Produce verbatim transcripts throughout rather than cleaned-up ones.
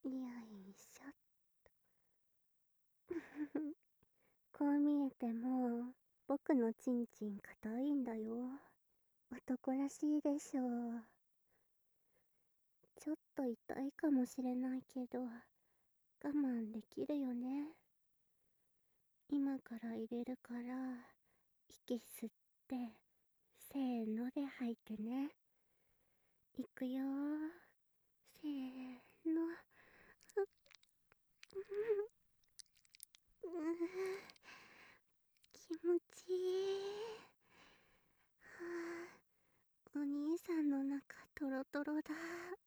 よいしょ。こう見えても僕のチンチン硬いんだよ。男らしいでしょう。ちょっと痛いかもしれないけど我慢できるよね。今から入れるから息吸ってせーので吐いてね。いくよー。せーの。うう気持ちいい。はあ、お兄さんの中トロトロだ。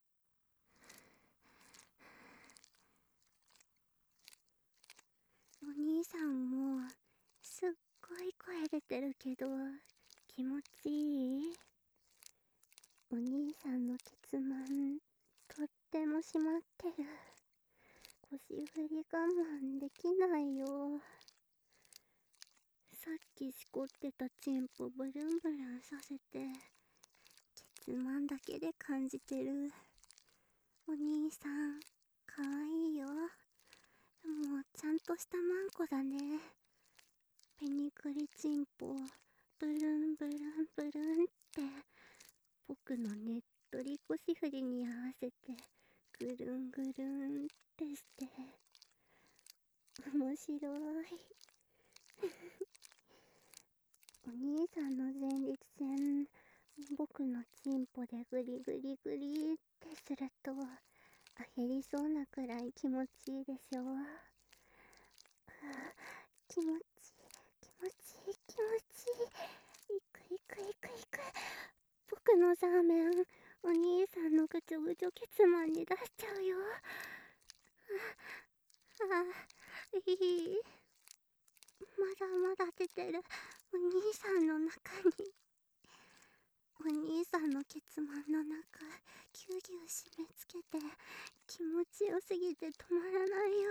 お兄さんもすっごい声出てるけど気持ちいい？お兄さんのケツマンとっても締まってる。腰振り我慢できないよ。さっきしこってたチンポブルンブルンさせてケツマンだけで感じてる。お兄さんかわいいよ。もうちゃんとしたマンコだね。ペニクリチンポブルンブルンブルンって僕のねっとり腰振りに合わせてぐるんぐるんってして面白い。お兄さんの前立腺僕のチンポでグリグリグリってするとあへりそうなくらい気持ちいいでしょう。気持ちいい気持ちいい気持ちいい。いくいくいくいく。僕のザーメンお兄さんのぐちょぐちょケツマンに出しちゃうよ。ああ、いい。まだまだ出てる。お兄さんの中に。お兄さんのケツマンの中ぎゅうぎゅう締め付けて気持ちよすぎて止まらないよ。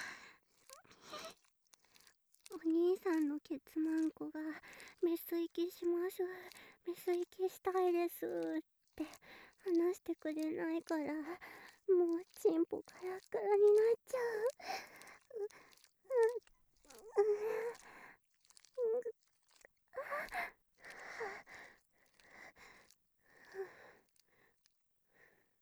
お兄さんのケツマンコがメス息します、メス息したいですって話してくれないからもうチンポカラッカラになっちゃう。